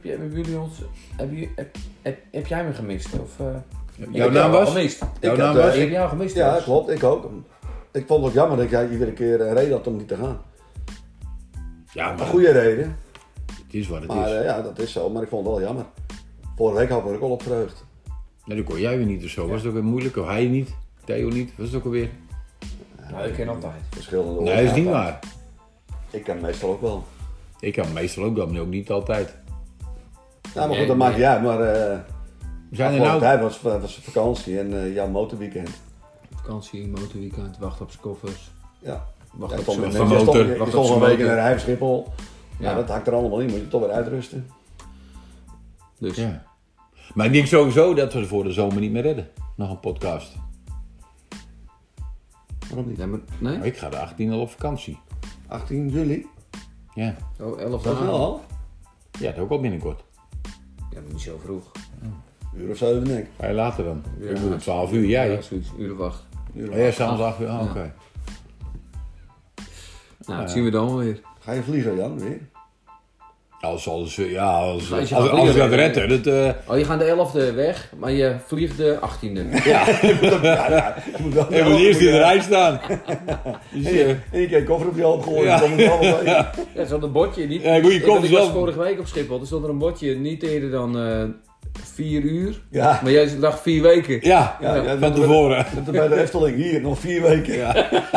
Speaker 2: Heb jij me gemist? Of,
Speaker 3: Jouw
Speaker 2: heb
Speaker 3: naam
Speaker 2: jou
Speaker 3: was?
Speaker 2: gemist.
Speaker 3: Jouw
Speaker 1: Ik
Speaker 3: naam
Speaker 1: heb,
Speaker 3: was?
Speaker 2: Ik heb jou gemist.
Speaker 1: Ja,
Speaker 2: trouwens.
Speaker 1: klopt. Ik ook. Ik vond het ook jammer dat jij iedere keer een reden had om niet te gaan.
Speaker 3: Ja, maar
Speaker 1: Een goede reden.
Speaker 3: het is wat het
Speaker 1: Maar
Speaker 3: is.
Speaker 1: ja, dat is zo. Maar ik vond het wel jammer. Vorige week had ik me er ook al op verheugd.
Speaker 3: Nee, dat kon jij weer niet of zo. Was het ook weer moeilijk? Of hij niet? Theo niet? Was het ook alweer?
Speaker 2: Nou, ik ken altijd.
Speaker 1: Verschillende
Speaker 3: Nee, dat is niet
Speaker 1: oorzaken.
Speaker 3: waar.
Speaker 1: Ik ken meestal ook wel.
Speaker 3: Ik kan meestal ook wel, maar ook niet altijd.
Speaker 1: Ja, maar
Speaker 2: Nee,
Speaker 1: goed, dat maakt
Speaker 2: nee.
Speaker 1: niet uit. Maar
Speaker 3: We zijn er
Speaker 1: afgelopen
Speaker 3: nou...
Speaker 1: tijd was vakantie en jouw motorweekend.
Speaker 2: Vakantie, motorweekend, wacht op z'n koffers.
Speaker 1: Ja.
Speaker 2: Wacht
Speaker 1: Ja,
Speaker 2: op
Speaker 1: stond
Speaker 2: z'n
Speaker 1: met
Speaker 3: van
Speaker 1: mensen,
Speaker 3: motor.
Speaker 1: je
Speaker 2: Wacht
Speaker 1: stond
Speaker 2: op
Speaker 1: een
Speaker 2: zijn
Speaker 1: week in
Speaker 2: motor.
Speaker 1: een Rijf Schiphol. Ja,
Speaker 2: Ja.
Speaker 1: dat hangt er allemaal in. Moet je toch weer uitrusten.
Speaker 2: Dus.
Speaker 3: Ja. Maar ik denk sowieso dat we voor de zomer niet meer redden. Nog een podcast.
Speaker 1: Waarom niet?
Speaker 2: Ja, maar, nee?
Speaker 3: Nou, ik ga de 18 al op vakantie.
Speaker 1: 18 juli?
Speaker 3: Ja.
Speaker 2: Oh, 11
Speaker 1: Dat is
Speaker 2: dagen.
Speaker 1: wel al.
Speaker 3: Ja, dat ook al binnenkort.
Speaker 2: Ja, maar niet zo vroeg.
Speaker 1: Een uur of 7 denk ik.
Speaker 3: Ga je later dan?
Speaker 2: Ja,
Speaker 3: Ik moet om 12 uur, jij?
Speaker 2: Ja, zoiets. Uur of 8.
Speaker 1: Een uur of
Speaker 3: Oh, jij
Speaker 1: acht.
Speaker 3: s'avonds 8 uur? Oh,
Speaker 2: Ja.
Speaker 3: oké.
Speaker 2: Nou, dat zien we dan weer.
Speaker 1: Ga je vliegen Jan weer?
Speaker 3: Als
Speaker 2: Als je
Speaker 3: je
Speaker 2: gaat
Speaker 3: gaat
Speaker 2: vliegen,
Speaker 3: redden, dat...
Speaker 2: Oh, je gaat de 11e weg, maar je vliegt de 18e.
Speaker 1: Ja, je moet wel.
Speaker 3: Je moet eerst in de rij staan. Dus,
Speaker 1: En je kan je koffer op je hoofd gooien.
Speaker 3: Ja.
Speaker 1: Dan kom je allemaal bij.
Speaker 2: Ja, er stond een bordje. Niet,
Speaker 3: Ja, ik moet je koffer
Speaker 2: ik was
Speaker 3: zelf-
Speaker 2: vorige week op Schiphol. Er stond er een bordje niet eerder dan 4 uur.
Speaker 1: Ja.
Speaker 2: Maar jij dacht 4 weken.
Speaker 3: ja,
Speaker 1: Ja, ja,
Speaker 3: van tevoren.
Speaker 1: Dat bij de Efteling. Hier, nog 4 weken.
Speaker 3: Ja.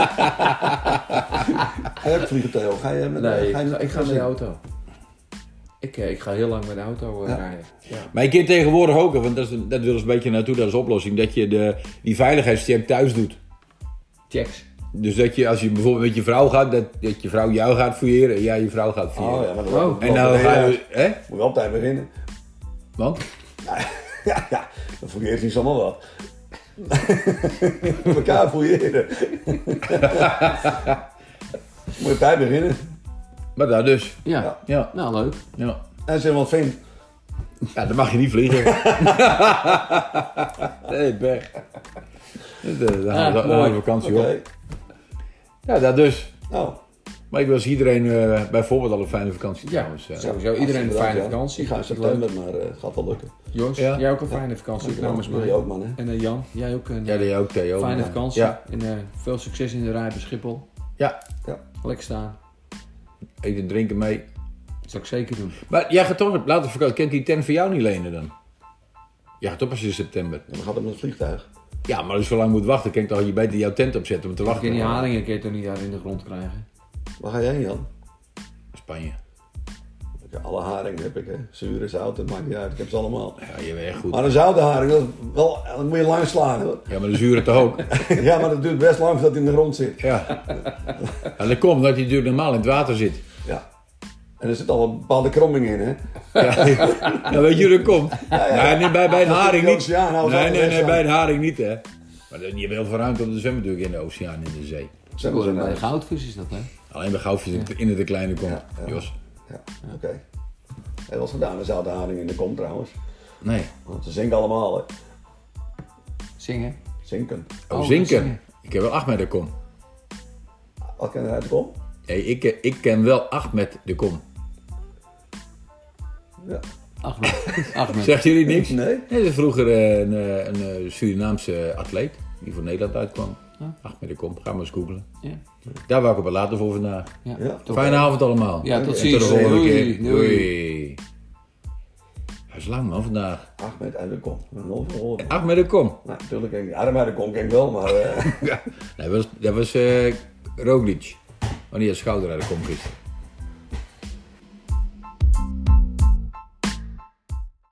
Speaker 1: Ga je ook vliegen Theo? Ga je met
Speaker 2: Nee,
Speaker 1: ga je
Speaker 2: ik ga met de auto. Ik ga heel lang met de auto
Speaker 1: Ja.
Speaker 2: rijden. Ja.
Speaker 3: Maar je kunt tegenwoordig ook, want dat willen ze een beetje naartoe, dat is de oplossing, dat je die veiligheidscheck thuis doet.
Speaker 2: Checks.
Speaker 3: Dus dat je, als je bijvoorbeeld met je vrouw gaat, dat je vrouw jou gaat fouilleren en jij je vrouw gaat
Speaker 1: Oh
Speaker 3: fouilleren.
Speaker 1: ja, maar dan
Speaker 2: Oh.
Speaker 3: En dan ga je, hè?
Speaker 1: Moet je wel op tijd beginnen.
Speaker 3: Want?
Speaker 1: Ja, dan fouilleert hij zomaar wat. Elkaar fouilleren. Moet je op tijd beginnen.
Speaker 3: Maar daar dus.
Speaker 2: Ja.
Speaker 1: Ja.
Speaker 3: Ja.
Speaker 2: Nou, leuk.
Speaker 3: Ja.
Speaker 1: En als je wat vindt.
Speaker 3: Ja, dan mag je niet vliegen. Nee, weg. Dan gaan we
Speaker 2: mooi.
Speaker 3: op vakantie
Speaker 1: Oké.
Speaker 3: op. Ja, dat dus.
Speaker 1: Nou,
Speaker 3: Maar ik wens iedereen bijvoorbeeld al een fijne vakantie
Speaker 2: Ja,
Speaker 3: trouwens.
Speaker 2: sowieso. Iedereen een
Speaker 1: bedankt,
Speaker 2: fijne
Speaker 1: Jan.
Speaker 2: vakantie.
Speaker 1: Ik ga in
Speaker 2: Hartstikke leuk.
Speaker 1: september, maar het gaat wel lukken.
Speaker 2: Jos,
Speaker 3: Ja.
Speaker 2: jij ook een fijne vakantie namens
Speaker 1: Jullie
Speaker 2: mij.
Speaker 1: ook man hè.
Speaker 2: En Jan, jij ook een
Speaker 3: Ja, jij ook, Theo.
Speaker 2: fijne vakantie.
Speaker 3: Ja.
Speaker 2: En veel succes in de rij bij Schiphol.
Speaker 3: Ja.
Speaker 1: Ja.
Speaker 2: Lekker staan.
Speaker 3: eten en drinken mee.
Speaker 2: Dat zou ik zeker doen.
Speaker 3: Maar jij gaat toch, laten we verkopen, kan ik die tent voor jou niet lenen dan? Jij gaat toch pas in september.
Speaker 1: Dan gaat het met het vliegtuig.
Speaker 3: Ja, maar als je zo lang moet wachten, kan ik toch je beter jouw tent opzetten om te
Speaker 2: Ik
Speaker 3: wachten.
Speaker 2: kan die haringen kun je toch niet daar in de grond krijgen?
Speaker 1: Waar ga jij heen, Jan?
Speaker 3: Spanje.
Speaker 1: Ja, alle haringen heb ik, hè. Zure, zout, dat maakt niet uit. Ik heb ze allemaal.
Speaker 3: Ja, je bent echt goed.
Speaker 1: Maar een zoute haring, dat moet je lang slaan, hoor.
Speaker 3: Ja, maar de zure toch ook?
Speaker 1: Ja, maar dat duurt best lang voordat hij in de grond zit.
Speaker 3: Ja. En dat komt omdat hij natuurlijk normaal in het water zit.
Speaker 1: Ja. En er zit al een bepaalde kromming in, hè.
Speaker 3: Ja, ja, weet je hoe dat komt?
Speaker 1: ja.
Speaker 3: Nee, bij een haring
Speaker 1: de
Speaker 3: niet.
Speaker 1: oceaan, nou,
Speaker 3: Nee, bij een haring niet, hè. Maar je hebt heel veel ruimte om te zwemmen natuurlijk in de oceaan, in de zee.
Speaker 1: Zeg maar zo
Speaker 2: Bij
Speaker 1: nou.
Speaker 2: de goudvis is dat, hè?
Speaker 3: Alleen bij goudvis in het de kleine komt.
Speaker 1: Ja, ja.
Speaker 3: Jos.
Speaker 1: Ja, oké. Heb je wel eens gedaan, een zoute haring in de kom trouwens.
Speaker 3: Nee.
Speaker 1: Want ze zinken allemaal, hè.
Speaker 2: Zingen.
Speaker 1: Zinken.
Speaker 3: Oh,
Speaker 2: zingen.
Speaker 3: zinken. Ik heb wel 8 met de kom.
Speaker 1: Wat kan er uit de kom?
Speaker 3: Nee, ik ken wel 8 met de kom.
Speaker 1: Ja.
Speaker 2: Ahmed.
Speaker 3: Zegt jullie niks?
Speaker 1: Nee.
Speaker 3: Nee, dat is vroeger een Surinaamse atleet die voor Nederland uitkwam. 8 met de kom. Ga maar eens googlen.
Speaker 2: Ja.
Speaker 3: Daar wou ik op wat later voor vandaag.
Speaker 2: Ja.
Speaker 1: Ja.
Speaker 2: Toch.
Speaker 3: Fijne avond allemaal.
Speaker 2: Ja, tot
Speaker 3: En
Speaker 2: ziens.
Speaker 3: tot de volgende
Speaker 2: Doei.
Speaker 3: keer. Doei. Dat is lang man vandaag.
Speaker 1: Ahmed uit de kom. Nog gehoord.
Speaker 3: 8 met de kom.
Speaker 1: Nou, natuurlijk ken ik Arm uit de kom ken ik wel, maar...
Speaker 3: Ja. Nee, dat was Roglic. Wanneer hij schouder uit de kom gisteren.